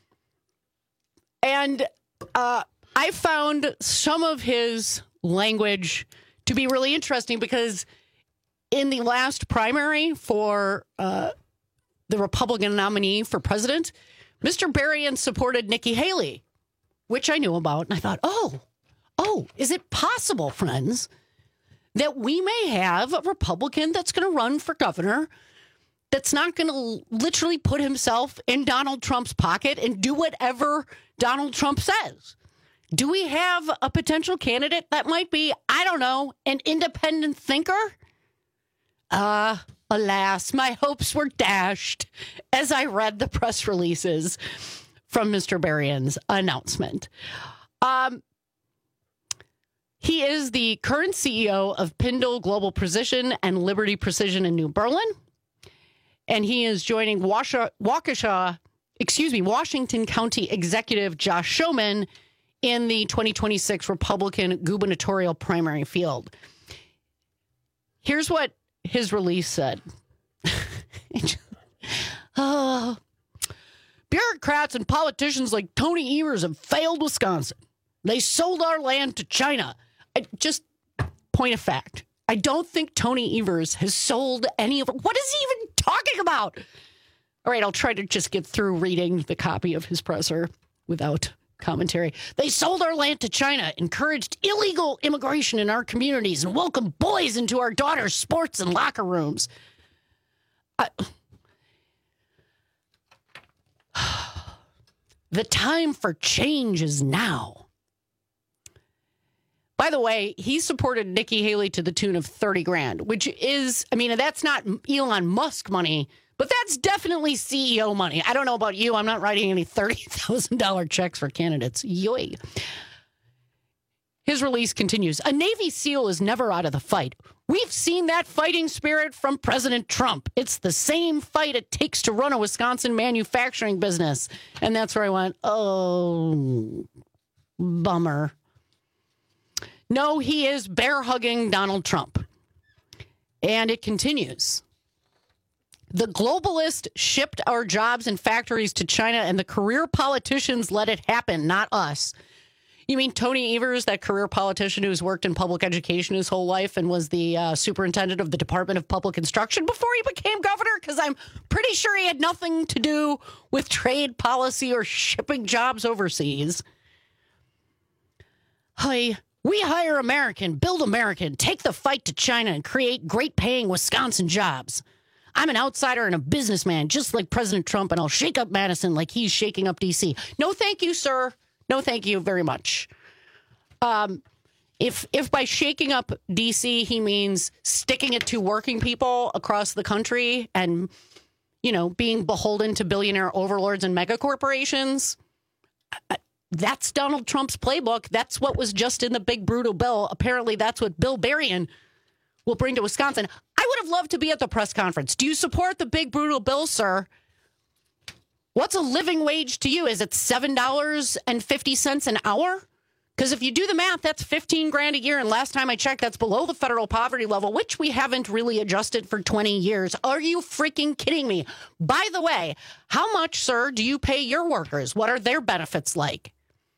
And uh, I found some of his language to be really interesting because in the last primary for uh, the Republican nominee for president, Mister Berrien supported Nikki Haley, which I knew about. And I thought, oh, oh, is it possible, friends, that we may have a Republican that's going to run for governor that's not going to literally put himself in Donald Trump's pocket and do whatever Donald Trump says? Do we have a potential candidate that might be, I don't know, an independent thinker? Uh, alas, my hopes were dashed as I read the press releases from Mister Berrien's announcement. Um, he is the current C E O of Pindle Global Precision and Liberty Precision in New Berlin. And he is joining Washa, Waukesha, excuse me, Washington County Executive Josh Schoeman in the twenty twenty-six Republican gubernatorial primary field. Here's what his release said. uh, bureaucrats and politicians like Tony Evers have failed Wisconsin. They sold our land to China. I, just point of fact. I don't think Tony Evers has sold any of it. What is he even talking about? All right, I'll try to just get through reading the copy of his presser without commentary. They sold our land to China, encouraged illegal immigration in our communities, and welcomed boys into our daughters' sports and locker rooms. I... The time for change is now. By the way, he supported Nikki Haley to the tune of thirty grand, which is, I mean, that's not Elon Musk money, but that's definitely C E O money. I don't know about you. I'm not writing any thirty thousand dollars checks for candidates. Yoy. His release continues. A Navy SEAL is never out of the fight. We've seen that fighting spirit from President Trump. It's the same fight it takes to run a Wisconsin manufacturing business. And that's where I went, oh, bummer. No, he is bear-hugging Donald Trump. And it continues. The globalist shipped our jobs and factories to China, and the career politicians let it happen, not us. You mean Tony Evers, that career politician who's worked in public education his whole life and was the uh, superintendent of the Department of Public Instruction before he became governor? Because I'm pretty sure he had nothing to do with trade policy or shipping jobs overseas. Hi. We hire American, build American, take the fight to China, and create great-paying Wisconsin jobs. I'm an outsider and a businessman, just like President Trump, and I'll shake up Madison like he's shaking up D C. No, thank you, sir. No, thank you very much. Um, if if by shaking up D C he means sticking it to working people across the country and, you know, being beholden to billionaire overlords and mega corporations, I, that's Donald Trump's playbook. That's what was just in the big brutal bill. Apparently, that's what Bill Berrien will bring to Wisconsin. I would have loved to be at the press conference. Do you support the big brutal bill, sir? What's a living wage to you? Is it seven dollars and fifty cents an hour? Because if you do the math, that's fifteen grand a year. And last time I checked, that's below the federal poverty level, which we haven't really adjusted for twenty years. Are you freaking kidding me? By the way, how much, sir, do you pay your workers? What are their benefits like?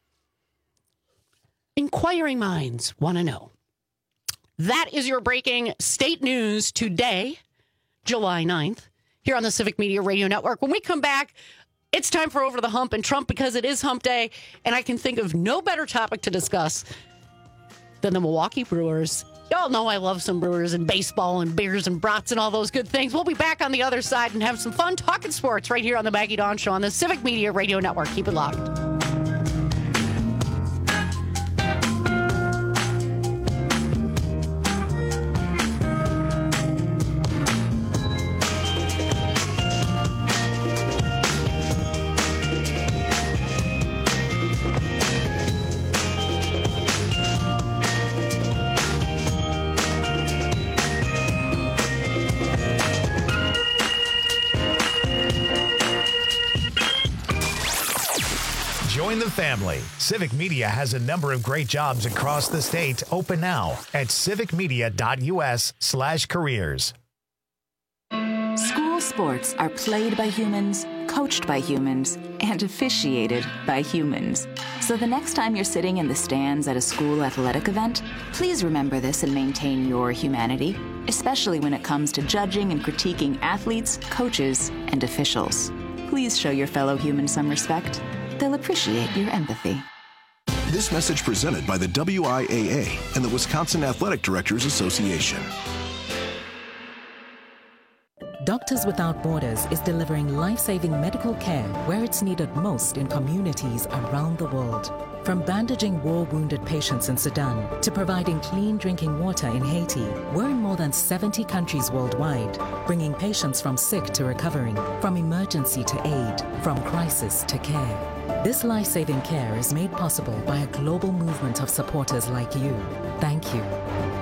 Inquiring minds want to know. That is your breaking state news today, July ninth, here on the Civic Media Radio Network. When we come back, it's time for Over the Hump and Trump because it is Hump Day, and I can think of no better topic to discuss than the Milwaukee Brewers. Y'all know I love some Brewers and baseball and beers and brats and all those good things. We'll be back on the other side and have some fun talking sports right here on the Maggie Dawn Show on the Civic Media Radio Network. Keep it locked. family. Civic Media has a number of great jobs across the state open now at civicmedia.us slash careers. School sports are played by humans, coached by humans, and officiated by humans. So the next time you're sitting in the stands at a school athletic event, please remember this and maintain your humanity, especially when it comes to judging and critiquing athletes, coaches, and officials. Please show your fellow humans some respect. They'll appreciate your empathy. This message presented by the W I A A and the Wisconsin Athletic Directors Association. Doctors Without Borders is delivering life-saving medical care where it's needed most in communities around the world. From bandaging war-wounded patients in Sudan to providing clean drinking water in Haiti, we're in more than seventy countries worldwide, bringing patients from sick to recovering, from emergency to aid, from crisis to care. This life-saving care is made possible by a global movement of supporters like you. Thank you.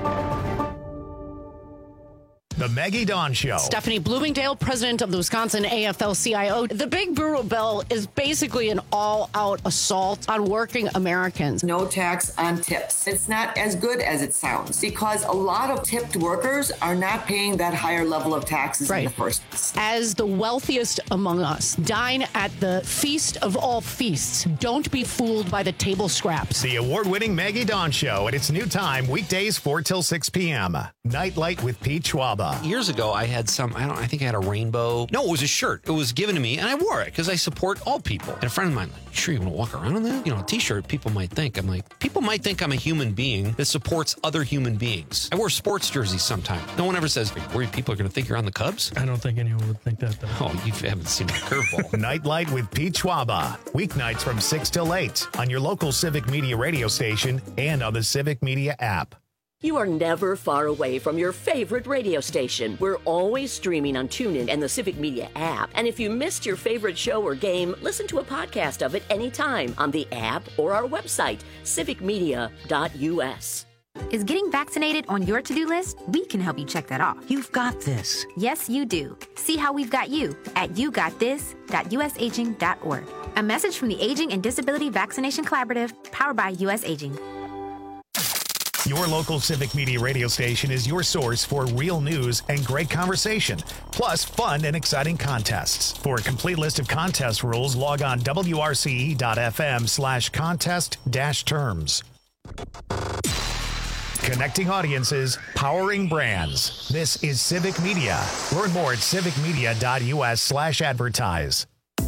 The Maggie Dawn Show. Stephanie Bloomingdale, president of the Wisconsin A F L C I O. The big brutal bill is basically an all-out assault on working Americans. No tax on tips. It's not as good as it sounds because a lot of tipped workers are not paying that higher level of taxes right. in the first place. As the wealthiest among us, dine at the feast of all feasts. Don't be fooled by the table scraps. The award-winning Maggie Dawn Show at its new time, weekdays four till six p.m. Nightlight with Pete Schwaba. Years ago, I had some, I don't I think I had a rainbow. No, it was a shirt. It was given to me, and I wore it because I support all people. And a friend of mine, like, sure you want to walk around in that? You know, a t-shirt, people might think. I'm like, people might think I'm a human being that supports other human beings. I wear sports jerseys sometimes. No one ever says, are you worried people are going to think you're on the Cubs? I don't think anyone would think that, though. Oh, you haven't seen my curveball. Nightlight with Pete Schwaba. Weeknights from six till eight on your local Civic Media radio station and on the Civic Media app. You are never far away from your favorite radio station. We're always streaming on TuneIn and the Civic Media app. And if you missed your favorite show or game, listen to a podcast of it anytime on the app or our website, civic media dot u s. Is getting vaccinated on your to-do list? We can help you check that off. You've got this. Yes, you do. See how we've got you at you got this dot u s aging dot org. A message from the Aging and Disability Vaccination Collaborative, powered by U S Aging. Your local Civic Media radio station is your source for real news and great conversation, plus fun and exciting contests. For a complete list of contest rules, log on w r c e dot f m slash contest dash terms. Connecting audiences, powering brands. This is Civic Media. Learn more at civic media dot u s slash advertise.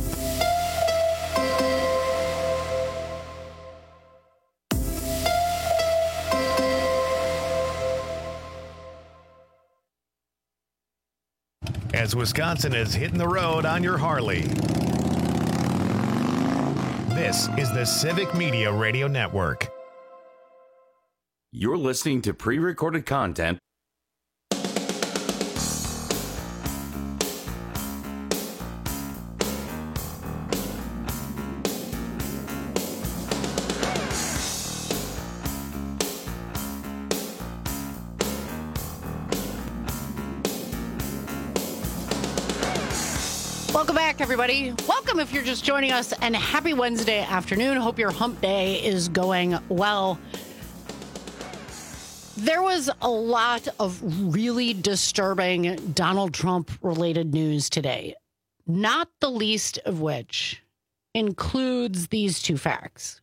As Wisconsin is hitting the road on your Harley. This is the Civic Media Radio Network. You're listening to pre-recorded content. Welcome back, everybody. Welcome if you're just joining us, and happy Wednesday afternoon. Hope your hump day is going well. There was a lot of really disturbing Donald Trump-related news today, not the least of which includes these two facts.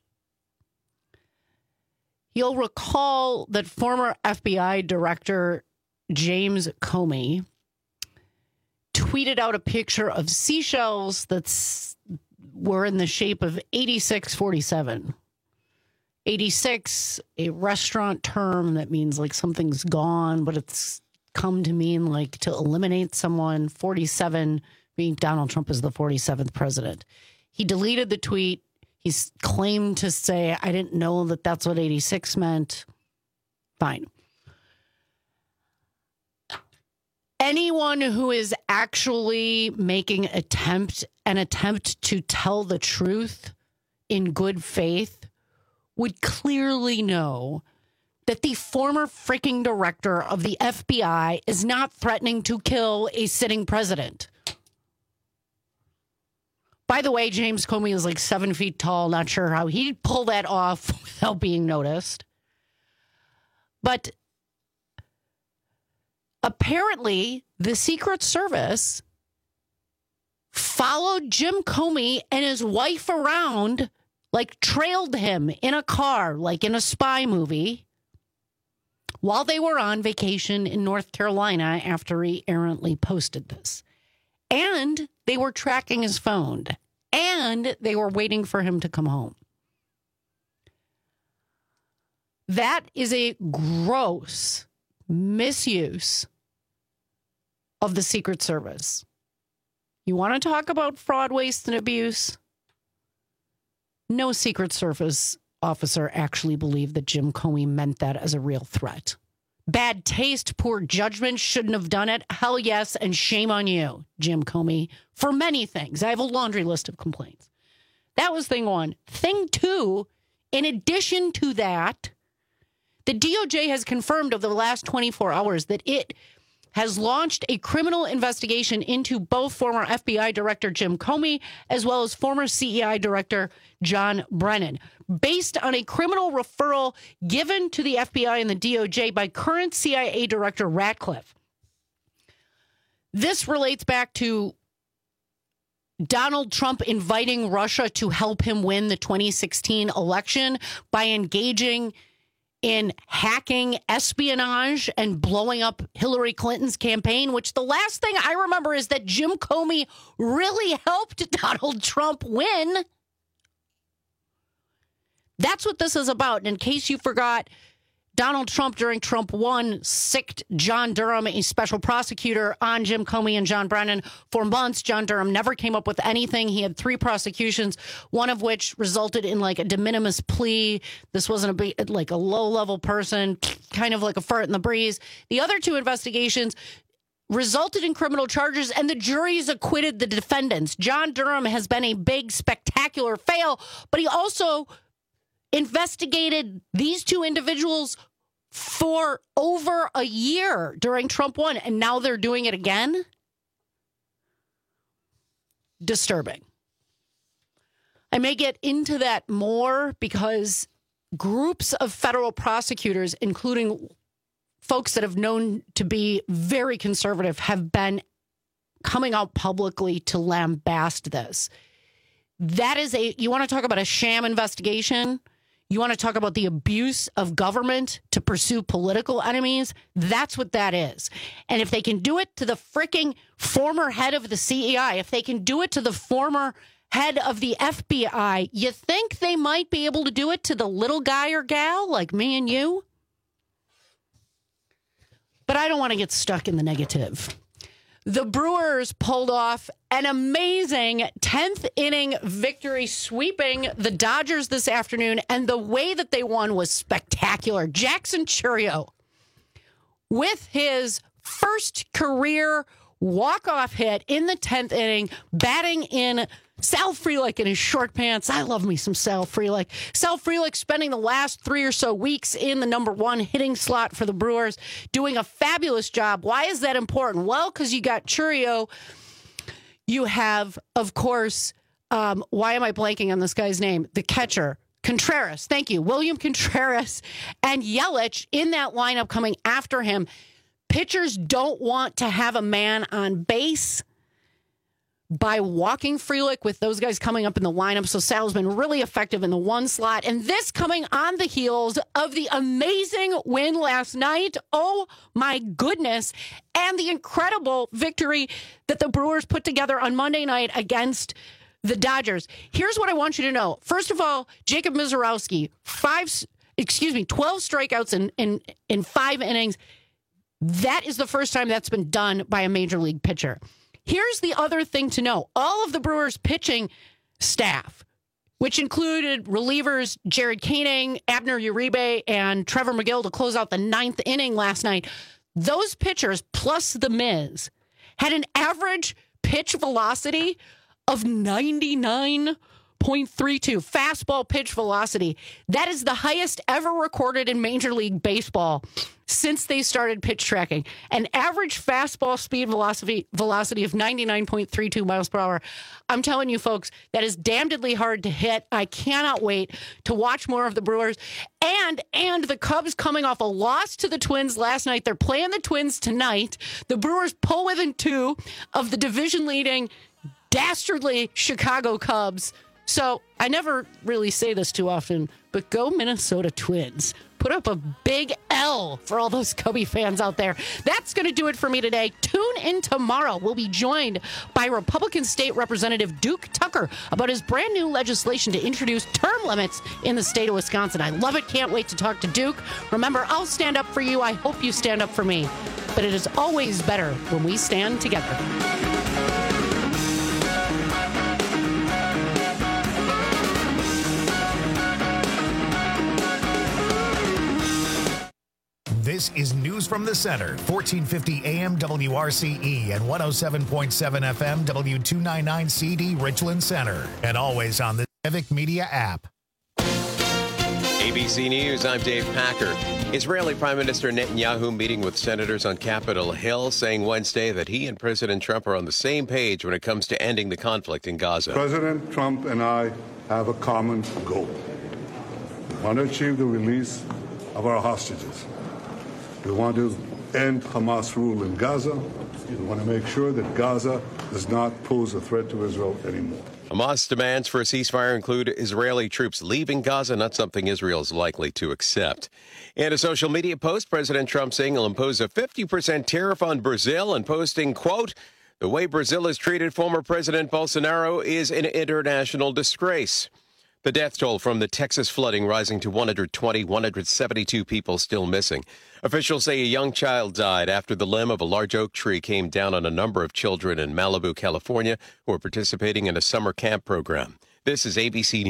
You'll recall that former F B I Director James Comey tweeted out a picture of seashells that were in the shape of eighty-six forty-seven. eighty-six, a restaurant term that means like something's gone, but it's come to mean like to eliminate someone. forty-seven, being Donald Trump is the forty-seventh president. He deleted the tweet. He's claimed to say, I didn't know that that's what eighty-six meant. Fine. Anyone who is actually making attempt an attempt to tell the truth in good faith would clearly know that the former freaking director of the F B I is not threatening to kill a sitting president. By the way, James Comey is like seven feet tall. Not sure how he'd pull that off without being noticed. But apparently, the Secret Service followed Jim Comey and his wife around, like trailed him in a car, like in a spy movie, while they were on vacation in North Carolina after he errantly posted this. And they were tracking his phone. And they were waiting for him to come home. That is a gross misuse of the Secret Service. You want to talk about fraud, waste, and abuse? No Secret Service officer actually believed that Jim Comey meant that as a real threat. Bad taste, poor judgment, shouldn't have done it. Hell yes, and shame on you, Jim Comey, for many things. I have a laundry list of complaints. That was thing one. Thing two, in addition to that, the D O J has confirmed over the last twenty-four hours that it has launched a criminal investigation into both former F B I Director Jim Comey as well as former C I A Director John Brennan, based on a criminal referral given to the F B I and the D O J by current C I A Director Ratcliffe. This relates back to Donald Trump inviting Russia to help him win the twenty sixteen election by engaging in hacking, espionage, and blowing up Hillary Clinton's campaign, which the last thing I remember is that Jim Comey really helped Donald Trump win. That's what this is about. And in case you forgot, Donald Trump, during Trump one, sicked John Durham, a special prosecutor, on Jim Comey and John Brennan for months. John Durham never came up with anything. He had three prosecutions, one of which resulted in like a de minimis plea. This wasn't a like a low-level person, kind of like a fart in the breeze. The other two investigations resulted in criminal charges, and the juries acquitted the defendants. John Durham has been a big, spectacular fail, but he also investigated these two individuals for over a year during Trump one, and now they're doing it again? Disturbing. I may get into that more because groups of federal prosecutors, including folks that have known to be very conservative, have been coming out publicly to lambast this. That is a, you want to talk about a sham investigation? You want to talk about the abuse of government to pursue political enemies? That's what that is. And if they can do it to the freaking former head of the C I A, if they can do it to the former head of the F B I, you think they might be able to do it to the little guy or gal like me and you? But I don't want to get stuck in the negative. The Brewers pulled off an amazing tenth inning victory, sweeping the Dodgers this afternoon, and the way that they won was spectacular. Jackson Chourio, with his first career walk-off hit in the tenth inning, batting in Sal Frelick in his short pants. I love me some Sal Frelick. Sal Frelick spending the last three or so weeks in the number one hitting slot for the Brewers, doing a fabulous job. Why is that important? Well, because you got Chourio. You have, of course, um, why am I blanking on this guy's name? The catcher, Contreras. Thank you. William Contreras and Yelich in that lineup coming after him. Pitchers don't want to have a man on base by walking Frelick with those guys coming up in the lineup. So Sal's been really effective in the one slot. And this coming on the heels of the amazing win last night. Oh, my goodness. And the incredible victory that the Brewers put together on Monday night against the Dodgers. Here's what I want you to know. First of all, Jacob Misiorowski, five, excuse me, twelve strikeouts in, in, in five innings. That is the first time that's been done by a major league pitcher. Here's the other thing to know. All of the Brewers pitching staff, which included relievers Jared Koenig, Abner Uribe, and Trevor McGill to close out the ninth inning last night, those pitchers plus the Miz had an average pitch velocity of ninety-nine point three two fastball pitch velocity. That is the highest ever recorded in Major League Baseball since they started pitch tracking. An average fastball speed velocity velocity of ninety-nine point three two miles per hour. I'm telling you, folks, that is damnedly hard to hit. I cannot wait to watch more of the Brewers. And and the Cubs coming off a loss to the Twins last night. They're playing the Twins tonight. The Brewers pull within two of the division-leading, dastardly Chicago Cubs. So I never really say this too often, but go Minnesota Twins. Put up a big L for all those Cubby fans out there. That's going to do it for me today. Tune in tomorrow. We'll be joined by Republican State Representative Duke Tucker about his brand new legislation to introduce term limits in the state of Wisconsin. I love it. Can't wait to talk to Duke. Remember, I'll stand up for you. I hope you stand up for me. But it is always better when we stand together. This is News from the Center, fourteen fifty A M W R C E and one oh seven point seven F M W two ninety-nine C D Richland Center, and always on the Civic Media app. A B C News, I'm Dave Packer. Israeli Prime Minister Netanyahu meeting with senators on Capitol Hill, saying Wednesday that he and President Trump are on the same page when it comes to ending the conflict in Gaza. President Trump and I have a common goal. We want to achieve the release of our hostages. We want to end Hamas rule in Gaza. We want to make sure that Gaza does not pose a threat to Israel anymore. Hamas demands for a ceasefire include Israeli troops leaving Gaza, not something Israel is likely to accept. In a social media post, President Trump saying he'll impose a fifty percent tariff on Brazil and posting, quote, "The way Brazil has treated former President Bolsonaro is an international disgrace." The death toll from the Texas flooding rising to one hundred twenty, one hundred seventy-two people still missing. Officials say a young child died after the limb of a large oak tree came down on a number of children in Malibu, California, who are participating in a summer camp program. This is A B C News.